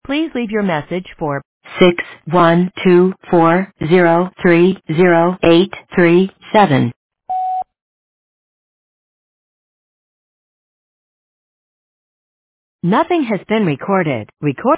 Please leave your message for 61240308837. Nothing has been recorded.